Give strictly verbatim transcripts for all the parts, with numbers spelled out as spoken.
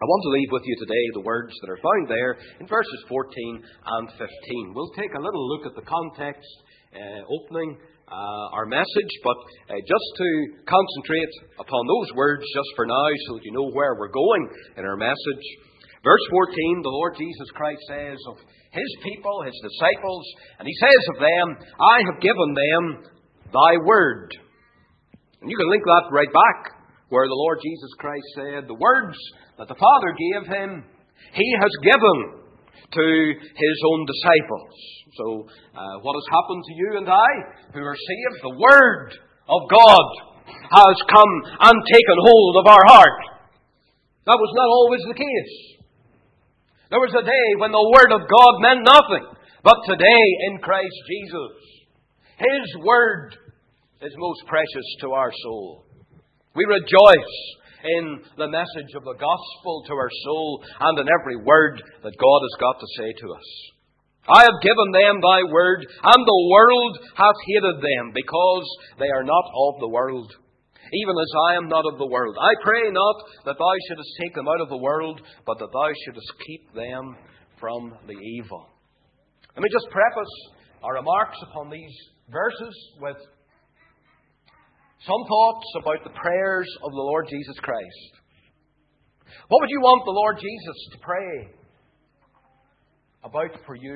I want to leave with you today the words that are found there in verses fourteen and fifteen. We'll take a little look at the context uh, opening uh, our message, but uh, just to concentrate upon those words just for now so that you know where we're going in our message. Verse fourteen, the Lord Jesus Christ says of His people, His disciples, and He says of them, I have given them Thy word. And you can link that right back where the Lord Jesus Christ said, the words that the Father gave Him, He has given to His own disciples. So, uh, what has happened to you and I who are saved? The Word of God has come and taken hold of our heart. That was not always the case. There was a day when the Word of God meant nothing. But today, in Christ Jesus, His Word is most precious to our soul. We rejoice in the message of the gospel to our soul and in every word that God has got to say to us. I have given them Thy word, and the world hath hated them, because they are not of the world, even as I am not of the world. I pray not that Thou shouldest take them out of the world, but that Thou shouldest keep them from the evil. Let me just preface our remarks upon these verses with some thoughts about the prayers of the Lord Jesus Christ. What would you want the Lord Jesus to pray about for you?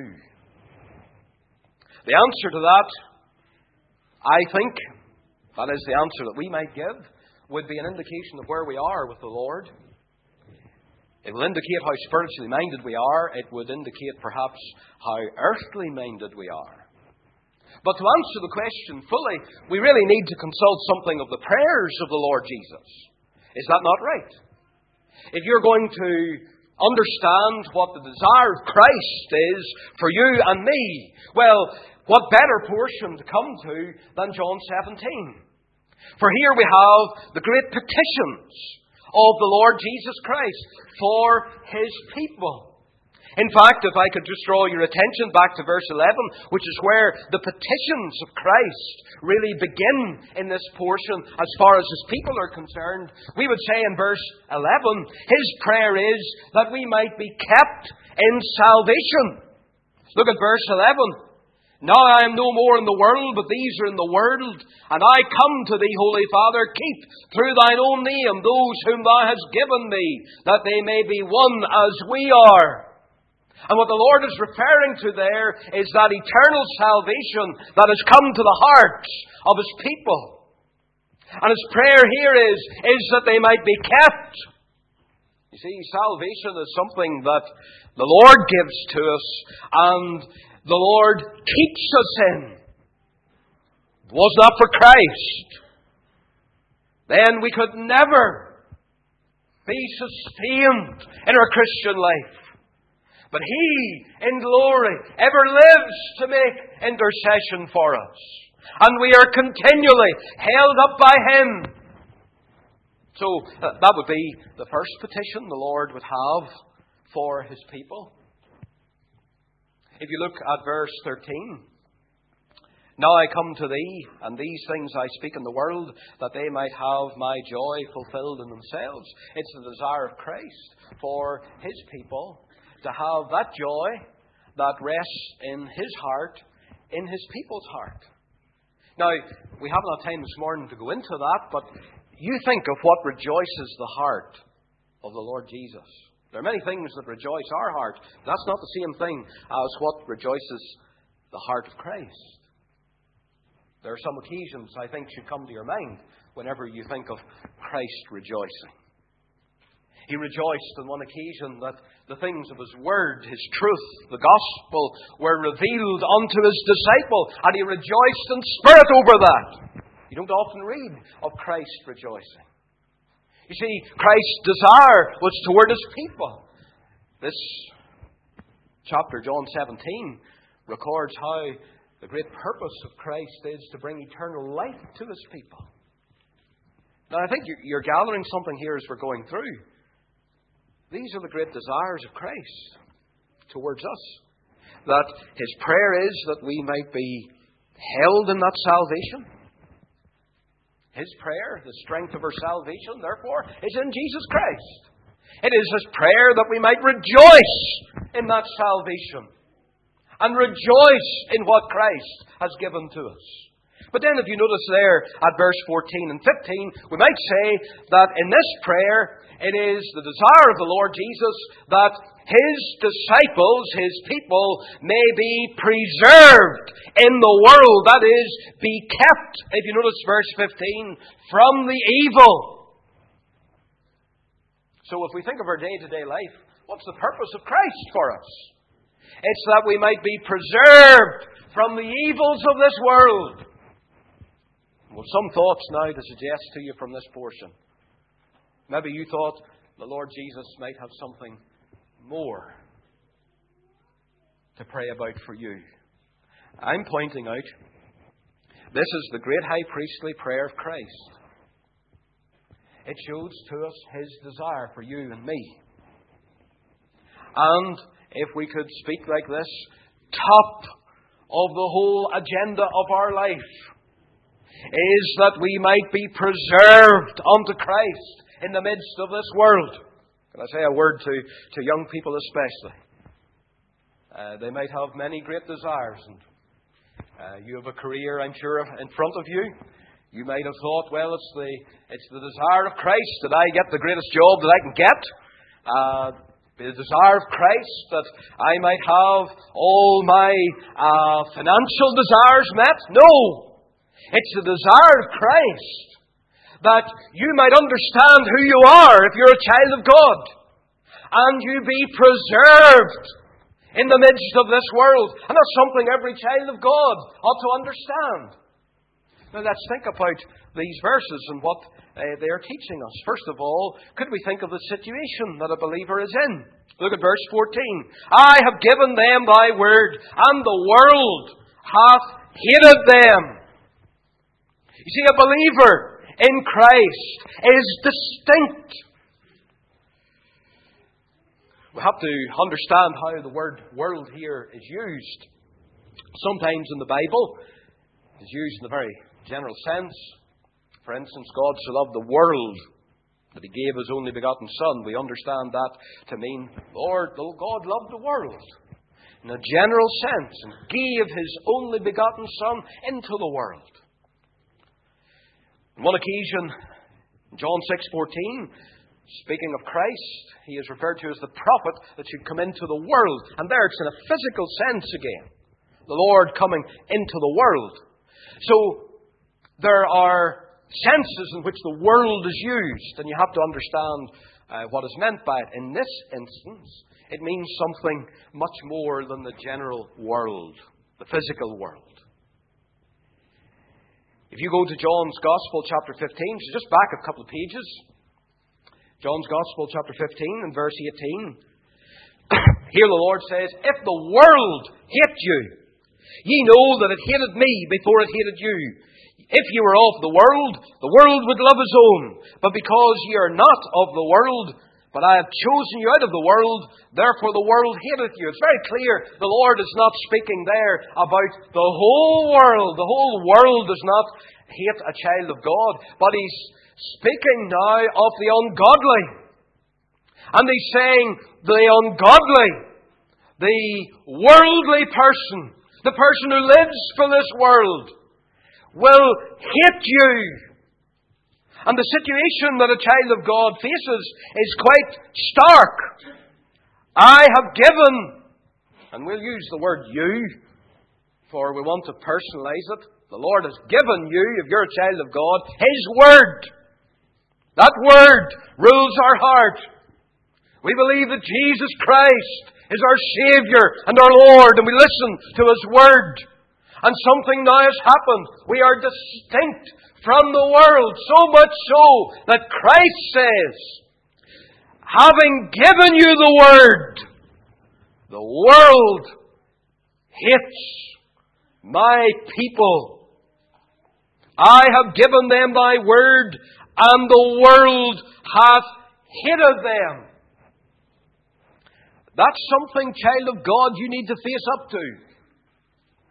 The answer to that, I think, that is the answer that we might give, would be an indication of where we are with the Lord. It will indicate how spiritually minded we are. It would indicate perhaps how earthly minded we are. But to answer the question fully, we really need to consult something of the prayers of the Lord Jesus. Is that not right? If you're going to understand what the desire of Christ is for you and me, well, what better portion to come to than John seventeen? For here we have the great petitions of the Lord Jesus Christ for His people. In fact, if I could just draw your attention back to verse eleven, which is where the petitions of Christ really begin in this portion as far as His people are concerned, we would say in verse eleven, His prayer is that we might be kept in salvation. Look at verse eleven. Now I am no more in the world, but these are in the world, and I come to Thee, Holy Father, keep through Thine own name those whom Thou hast given Me, that they may be one as we are. And what the Lord is referring to there is that eternal salvation that has come to the hearts of His people. And His prayer here is, is that they might be kept. You see, salvation is something that the Lord gives to us and the Lord keeps us in. If it was not for Christ, then we could never be sustained in our Christian life. But He, in glory, ever lives to make intercession for us. And we are continually held up by Him. So, uh, that would be the first petition the Lord would have for His people. If you look at verse thirteen, Now I come to Thee, and these things I speak in the world, that they might have My joy fulfilled in themselves. It's the desire of Christ for His people to have that joy that rests in His heart, in His people's heart. Now, we haven't had time this morning to go into that, but you think of what rejoices the heart of the Lord Jesus. There are many things that rejoice our heart. That's not the same thing as what rejoices the heart of Christ. There are some occasions I think should come to your mind whenever you think of Christ rejoicing. He rejoiced on one occasion that the things of His Word, His truth, the gospel, were revealed unto His disciple, and He rejoiced in spirit over that. You don't often read of Christ rejoicing. You see, Christ's desire was toward His people. This chapter, John seventeen, records how the great purpose of Christ is to bring eternal life to His people. Now, I think you're gathering something here as we're going through. These are the great desires of Christ towards us. That His prayer is that we might be held in that salvation. His prayer, the strength of our salvation, therefore, is in Jesus Christ. It is His prayer that we might rejoice in that salvation and rejoice in what Christ has given to us. But then if you notice there at verse fourteen and fifteen, we might say that in this prayer, it is the desire of the Lord Jesus that His disciples, His people, may be preserved in the world. That is, be kept, if you notice verse fifteen, from the evil. So if we think of our day-to-day life, what's the purpose of Christ for us? It's that we might be preserved from the evils of this world. Well, some thoughts now to suggest to you from this portion. Maybe you thought the Lord Jesus might have something more to pray about for you. I'm pointing out this is the great high priestly prayer of Christ. It shows to us His desire for you and me. And if we could speak like this, top of the whole agenda of our life is that we might be preserved unto Christ in the midst of this world. Can I say a word to, to young people especially? Uh, they might have many great desires, and uh, you have a career, I'm sure, in front of you. You might have thought, well, it's the it's the desire of Christ that I get the greatest job that I can get. Uh, the desire of Christ that I might have all my uh, financial desires met. No! It's the desire of Christ that you might understand who you are if you're a child of God, and you be preserved in the midst of this world. And that's something every child of God ought to understand. Now let's think about these verses and what uh, they are teaching us. First of all, could we think of the situation that a believer is in? Look at verse fourteen. I have given them thy word, and the world hath hated them. You see, a believer in Christ is distinct. We have to understand how the word world here is used. Sometimes in the Bible, it's used in a very general sense. For instance, God so loved the world that He gave His only begotten Son. We understand that to mean, Lord, God loved the world in a general sense and gave His only begotten Son into the world. On one occasion, John six fourteen, speaking of Christ, He is referred to as the prophet that should come into the world. And there it's in a physical sense again. The Lord coming into the world. So there are senses in which the world is used, and you have to understand uh, what is meant by it. In this instance, it means something much more than the general world, the physical world. If you go to John's Gospel, chapter fifteen, so just back a couple of pages. John's Gospel, chapter fifteen, and verse eighteen. Here the Lord says, if the world hate you, ye know that it hated me before it hated you. If ye were of the world, the world would love his own. But because ye are not of the world, but I have chosen you out of the world, therefore the world hateth you. It's very clear the Lord is not speaking there about the whole world. The whole world does not hate a child of God. But He's speaking now of the ungodly. And He's saying the ungodly, the worldly person, the person who lives for this world, will hate you. And the situation that a child of God faces is quite stark. I have given, and we'll use the word you, for we want to personalize it. The Lord has given you, if you're a child of God, His Word. That Word rules our heart. We believe that Jesus Christ is our Saviour and our Lord, and we listen to His Word. And something now has happened. We are distinct from the world, so much so that Christ says, having given you the Word, the world hates my people. I have given them thy Word, and the world hath hated them. That's something, child of God, you need to face up to.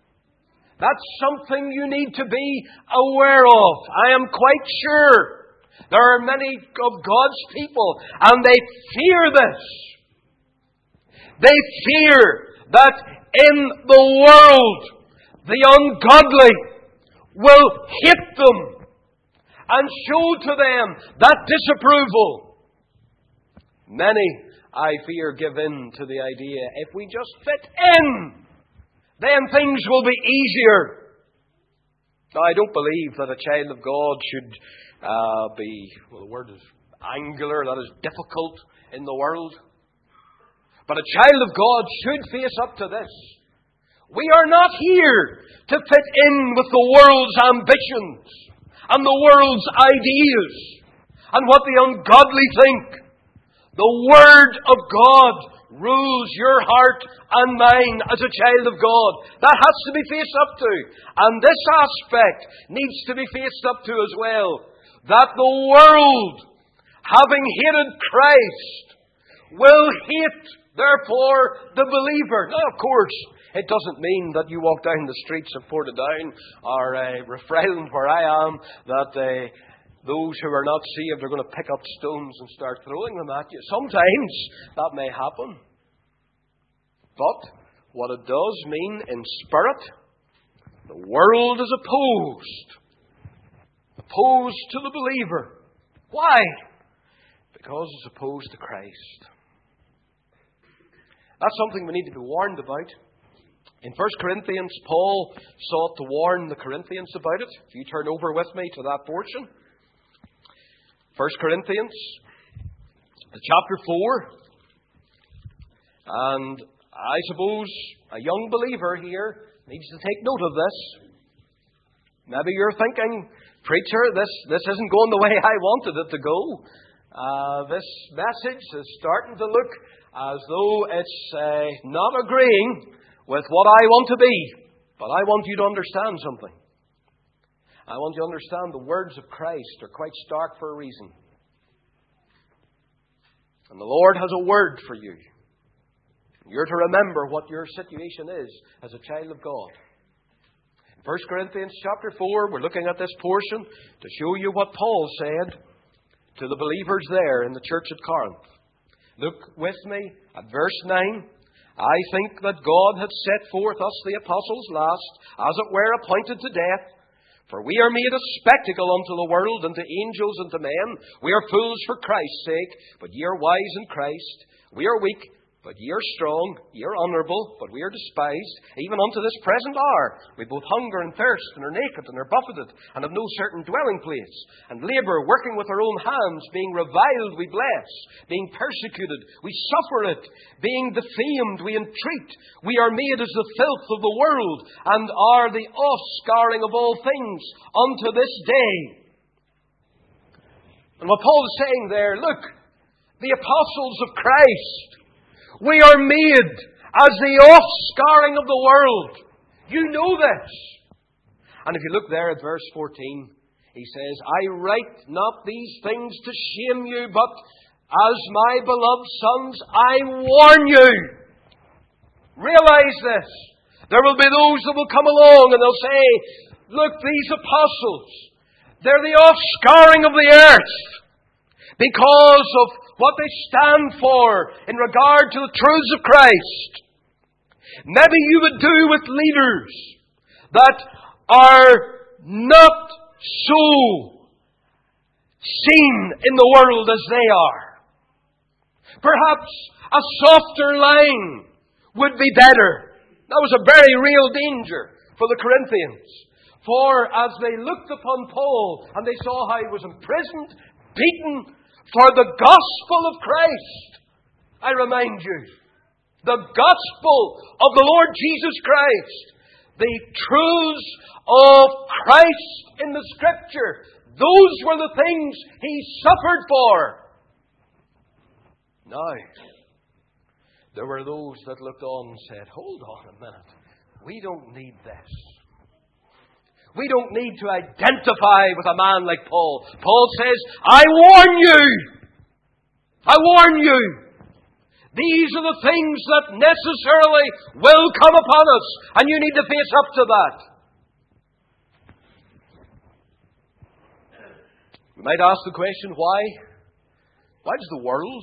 That's something you need to be aware of. I am quite sure There are many of God's people, and they fear this. They fear that in the world, the ungodly will hate them and show to them that disapproval. Many, I fear, give in to the idea, if we just fit in, then things will be easier. Now, I don't believe that a child of God should uh, be, well, the word is angular, that is difficult in the world. But a child of God should face up to this. We are not here to fit in with the world's ambitions and the world's ideas and what the ungodly think. The Word of God rules your heart and mine as a child of God. That has to be faced up to. And this aspect needs to be faced up to as well. That the world, having hated Christ, will hate, therefore, the believer. Now, of course, it doesn't mean that you walk down the streets of Portadown or uh, Rathfriland, where I am, that uh, those who are not saved are going to pick up stones and start throwing them at you. Sometimes that may happen. But what it does mean in spirit, the world is opposed. Opposed to the believer. Why? Because it's opposed to Christ. That's something we need to be warned about. In First Corinthians, Paul sought to warn the Corinthians about it. If you turn over with me to that portion. First Corinthians, chapter four. And I suppose a young believer here needs to take note of this. Maybe you're thinking, preacher, this, this isn't going the way I wanted it to go. Uh, this message is starting to look as though it's uh, not agreeing with what I want to be. But I want you to understand something. I want you to understand the words of Christ are quite stark for a reason. And the Lord has a word for you. You're to remember what your situation is as a child of God. In First Corinthians chapter four, we're looking at this portion to show you what Paul said to the believers there in the church at Corinth. Look with me at verse nine. I think that God hath set forth us the apostles last, as it were appointed to death. For we are made a spectacle unto the world, and to angels, and to men. We are fools for Christ's sake, but ye are wise in Christ. We are weak, but ye are strong. Ye are honourable, but we are despised. Even unto this present hour we both hunger and thirst, and are naked, and are buffeted, and have no certain dwelling place. And labour, working with our own hands, being reviled we bless. Being persecuted we suffer it. Being defamed we entreat. We are made as the filth of the world, and are the offscouring of all things unto this day. And what Paul is saying there, look, the apostles of Christ, we are made as the offscouring of the world. You know this. And if you look there at verse fourteen, he says, I write not these things to shame you, but as my beloved sons, I warn you. Realize this. There will be those that will come along and they'll say, look, these apostles, they're the offscouring of the earth because of what they stand for in regard to the truths of Christ. Maybe you would do with leaders that are not so seen in the world as they are. Perhaps a softer line would be better. That was a very real danger for the Corinthians. For as they looked upon Paul and they saw how he was imprisoned, beaten, for the gospel of Christ, I remind you, the gospel of the Lord Jesus Christ, the truths of Christ in the Scripture, those were the things He suffered for. Now, there were those that looked on and said, hold on a minute, we don't need this. We don't need to identify with a man like Paul. Paul says, I warn you! I warn you! These are the things that necessarily will come upon us, and you need to face up to that. We might ask the question, why? Why does the world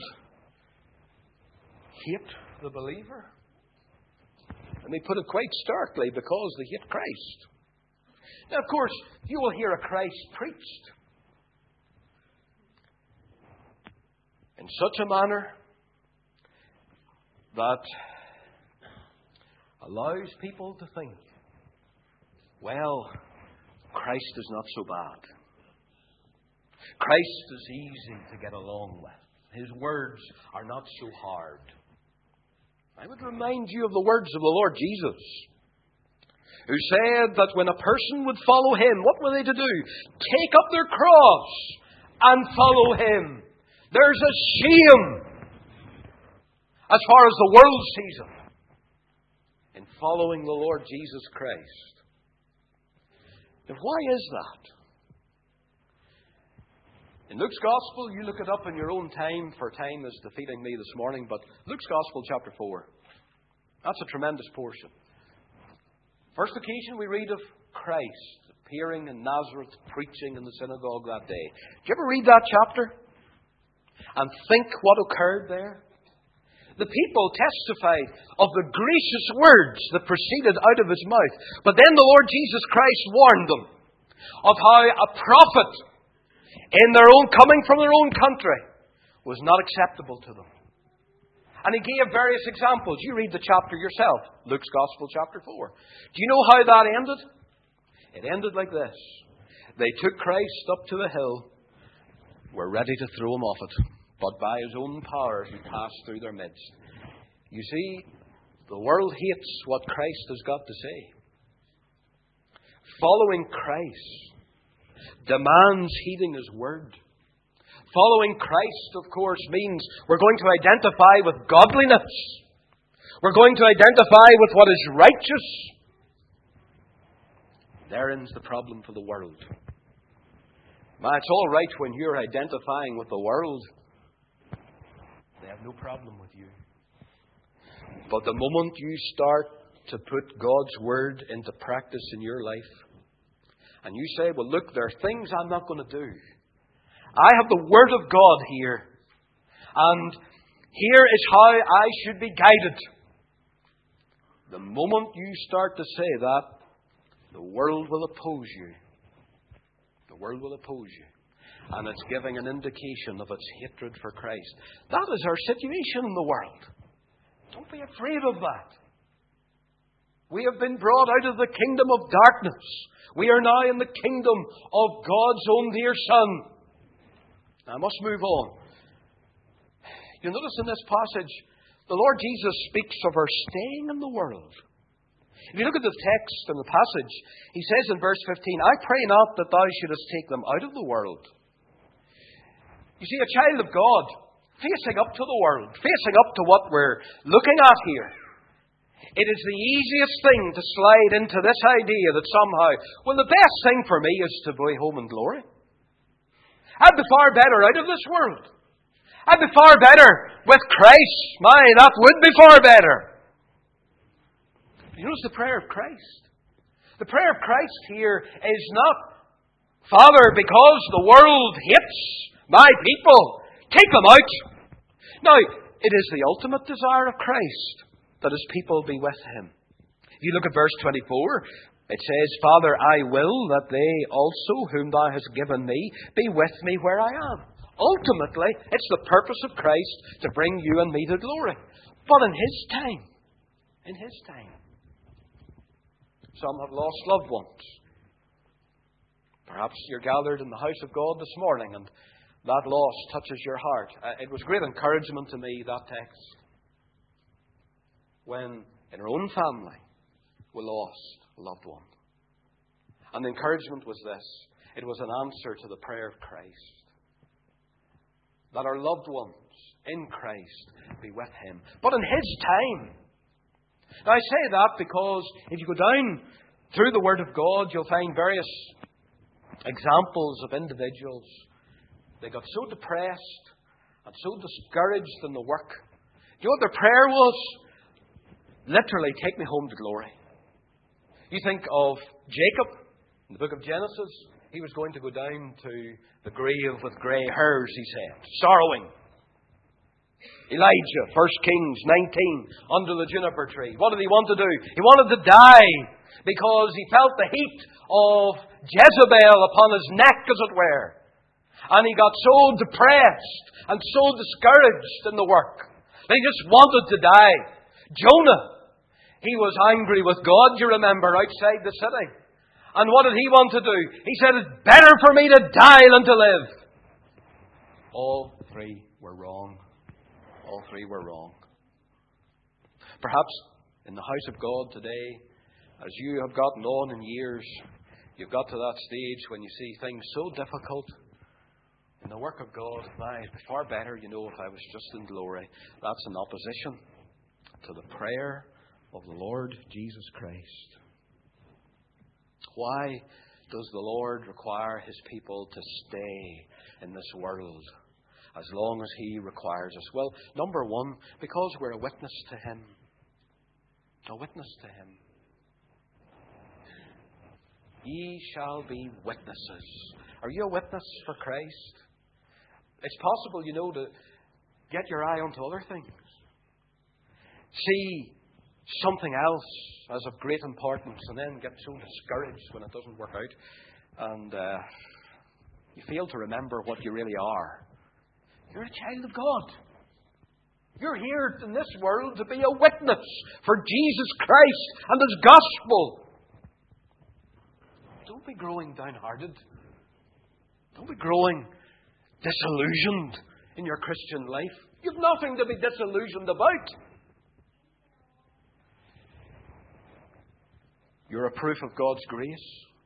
hate the believer? And they put it quite starkly, because they hate Christ. Now, of course, you will hear a Christ preached in such a manner that allows people to think, well, Christ is not so bad. Christ is easy to get along with. His words are not so hard. I would remind you of the words of the Lord Jesus, who said that when a person would follow Him, what were they to do? Take up their cross and follow Him. There's a shame, as far as the world sees it, in following the Lord Jesus Christ. Now, why is that? In Luke's Gospel, you look it up in your own time, for time is defeating me this morning, but Luke's Gospel, chapter four. That's a tremendous portion. First occasion we read of Christ appearing in Nazareth, preaching in the synagogue that day. Did you ever read that chapter and think what occurred there? The people testified of the gracious words that proceeded out of His mouth. But then the Lord Jesus Christ warned them of how a prophet in their own, coming from their own country, was not acceptable to them. And He gave various examples. You read the chapter yourself, Luke's Gospel, chapter four. Do you know how that ended? It ended like this. They took Christ up to the hill, were ready to throw Him off it, but by His own power He passed through their midst. You see, the world hates what Christ has got to say. Following Christ demands heeding His word. Following Christ, of course, means we're going to identify with godliness. We're going to identify with what is righteous. Therein's the problem for the world. Man, it's all right when you're identifying with the world. They have no problem with you. But the moment you start to put God's word into practice in your life, and you say, well, look, there are things I'm not going to do. I have the Word of God here. And here is how I should be guided. The moment you start to say that, the world will oppose you. The world will oppose you. And it's giving an indication of its hatred for Christ. That is our situation in the world. Don't be afraid of that. We have been brought out of the kingdom of darkness. We are now in the kingdom of God's own dear Son. Now, I must move on. You'll notice in this passage, the Lord Jesus speaks of our staying in the world. If you look at the text and the passage, He says in verse fifteen, I pray not that thou shouldest take them out of the world. You see, a child of God, facing up to the world, facing up to what we're looking at here, it is the easiest thing to slide into this idea that somehow, well, the best thing for me is to be home in glory. I'd be far better out of this world. I'd be far better with Christ. My, that would be far better. You notice the prayer of Christ. The prayer of Christ here is not, Father, because the world hates my people, take them out. Now, it is the ultimate desire of Christ that His people be with Him. If you look at verse twenty-four, it says, Father, I will that they also, whom Thou hast given me, be with me where I am. Ultimately, it's the purpose of Christ to bring you and me to glory. But in His time, in His time, some have lost loved ones. Perhaps you're gathered in the house of God this morning and that loss touches your heart. It was great encouragement to me, that text, when in our own family we lost a loved one. And the encouragement was this. It was an answer to the prayer of Christ. That our loved ones in Christ be with Him. But in His time. Now I say that because if you go down through the Word of God, you'll find various examples of individuals. They got so depressed and so discouraged in the work. Do you know what their prayer was? Literally, take me home to glory. You think of Jacob in the book of Genesis. he was going to go down to the grave with grey hairs, he said, sorrowing. Elijah, First Kings nineteen, under the juniper tree. What did he want to do? He wanted to die because he felt the heat of Jezebel upon his neck, as it were. And he got so depressed and so discouraged in the work that he just wanted to die. Jonah, he was angry with God, you remember, outside the city. And what did he want to do? He said, it's better for me to die than to live. All three were wrong. All three were wrong. Perhaps in the house of God today, as you have gotten on in years, you've got to that stage when you see things so difficult in the work of God. Now, it'd be far better, you know, if I was just in glory. That's in opposition to the prayer of the Lord Jesus Christ. Why does the Lord require His people to stay in this world as long as He requires us? Well, number one, because we're a witness to Him. A witness to Him. Ye shall be witnesses. Are you a witness for Christ? It's possible, you know, to get your eye onto other things. See something else as of great importance and then get so discouraged when it doesn't work out. And uh, you fail to remember what you really are. You're a child of God. You're here in this world to be a witness for Jesus Christ and His gospel. Don't be growing downhearted. Don't be growing disillusioned in your Christian life. You've nothing to be disillusioned about. You're a proof of God's grace.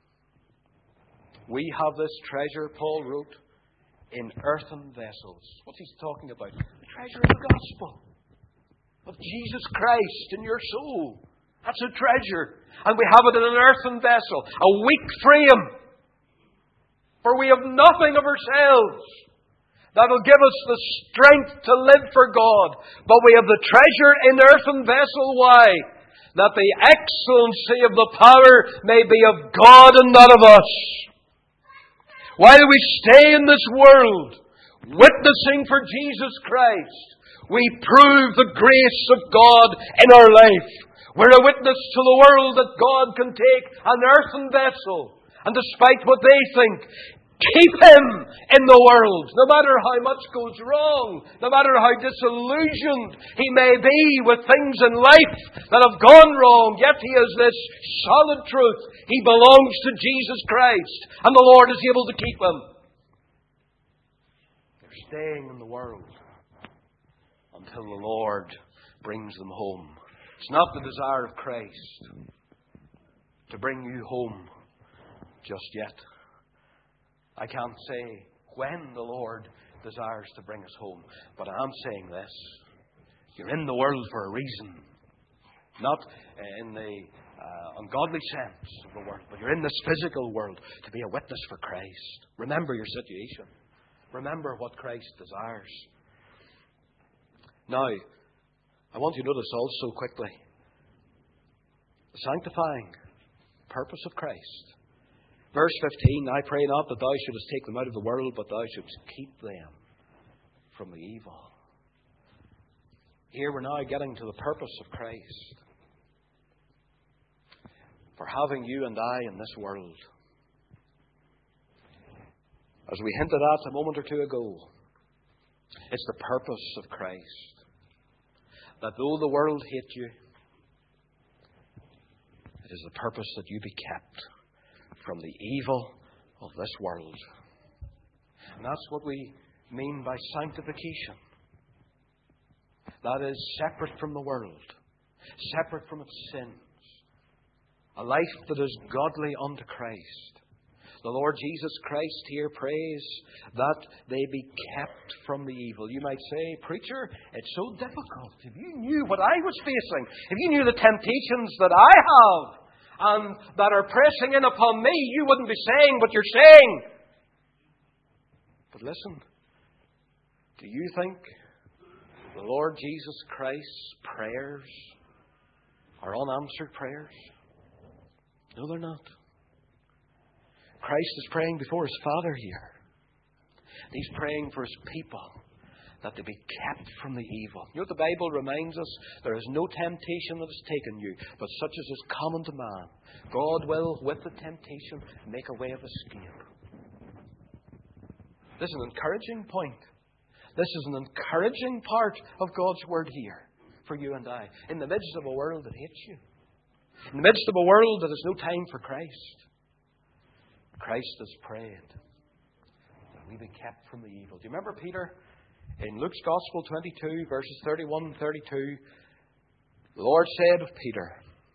We have this treasure, Paul wrote, in earthen vessels. What's he talking about? The treasure of the gospel of Jesus Christ in your soul. That's a treasure. And we have it in an earthen vessel, a weak frame. For we have nothing of ourselves that will give us the strength to live for God. But we have the treasure in earthen vessel. Why? That the excellency of the power may be of God and not of us. While we stay in this world, witnessing for Jesus Christ, we prove the grace of God in our life. We're a witness to the world that God can take an earthen vessel, and despite what they think, keep Him in the world. No matter how much goes wrong, no matter how disillusioned He may be with things in life that have gone wrong, yet He has this solid truth. He belongs to Jesus Christ, and the Lord is able to keep Him. They're staying in the world until the Lord brings them home. It's not the desire of Christ to bring you home just yet. I can't say when the Lord desires to bring us home, but I am saying this. You're in the world for a reason. Not in the uh, ungodly sense of the word, but you're in this physical world to be a witness for Christ. Remember your situation. Remember what Christ desires. Now, I want you to notice also quickly the sanctifying purpose of Christ. Verse fifteen, I pray not that thou shouldest take them out of the world, but thou shouldest keep them from the evil. Here we're now getting to the purpose of Christ for having you and I in this world. As we hinted at a moment or two ago, it's the purpose of Christ that though the world hate you, it is the purpose that you be kept from the evil of this world. And that's what we mean by sanctification. That is separate from the world, separate from its sins. A life that is godly unto Christ. The Lord Jesus Christ here prays that they be kept from the evil. You might say, preacher, it's so difficult. If you knew what I was facing, if you knew the temptations that I have and that are pressing in upon me, you wouldn't be saying what you're saying. But listen, do you think the Lord Jesus Christ's prayers are unanswered prayers? No, they're not. Christ is praying before His Father here. He's praying for His people, that they be kept from the evil. You know what the Bible reminds us? There is no temptation that has taken you, but such as is common to man. God will, with the temptation, make a way of escape. This is an encouraging point. This is an encouraging part of God's Word here for you and I. In the midst of a world that hates you. In the midst of a world that has no time for Christ. Christ has prayed that we be kept from the evil. Do you remember Peter? In Luke's Gospel twenty-two, verses thirty-one and thirty-two, the Lord said of Peter,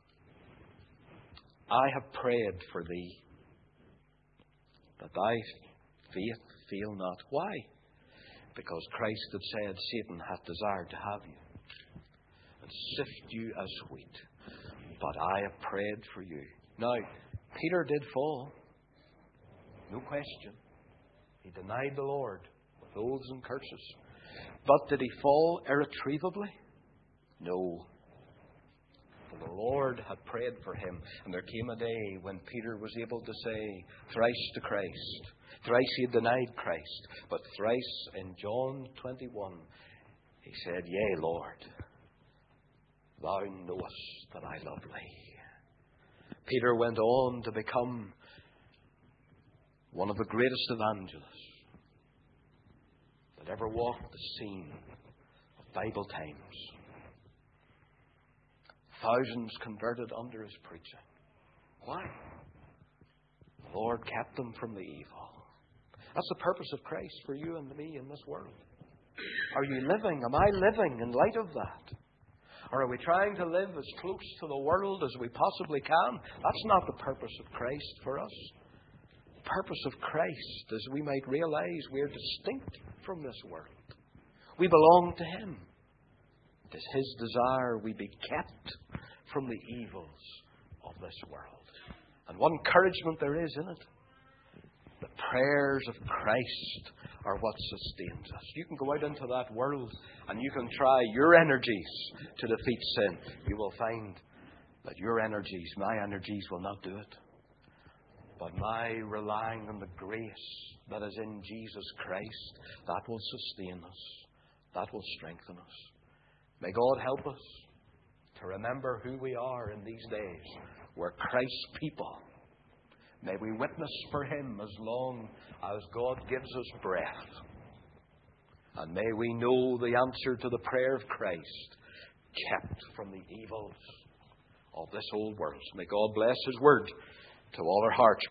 I have prayed for thee, that thy faith fail not. Why? Because Christ had said, Satan hath desired to have you, and sift you as wheat. But I have prayed for you. Now, Peter did fall. No question. He denied the Lord with oaths and curses. But did he fall irretrievably? No. For the Lord had prayed for him. And there came a day when Peter was able to say thrice to Christ. Thrice he had denied Christ. But thrice in John twenty-one, he said, Yea, Lord, thou knowest that I love thee. Peter went on to become one of the greatest evangelists that ever walked the scene of Bible times. Thousands converted under his preaching. Why? The Lord kept them from the evil. That's the purpose of Christ for you and me in this world. Are you living? Am I living in light of that? Or are we trying to live as close to the world as we possibly can? That's not the purpose of Christ for us. The purpose of Christ is we might realize we are distinct from this world. We belong to Him. It is His desire we be kept from the evils of this world. And what encouragement there is in it. The prayers of Christ are what sustains us. You can go out into that world and you can try your energies to defeat sin. You will find that your energies, my energies, will not do it. But my relying on the grace that is in Jesus Christ, that will sustain us. That will strengthen us. May God help us to remember who we are in these days. We're Christ's people. May we witness for Him as long as God gives us breath. And may we know the answer to the prayer of Christ, kept from the evils of this old world. May God bless His word to all our hearts.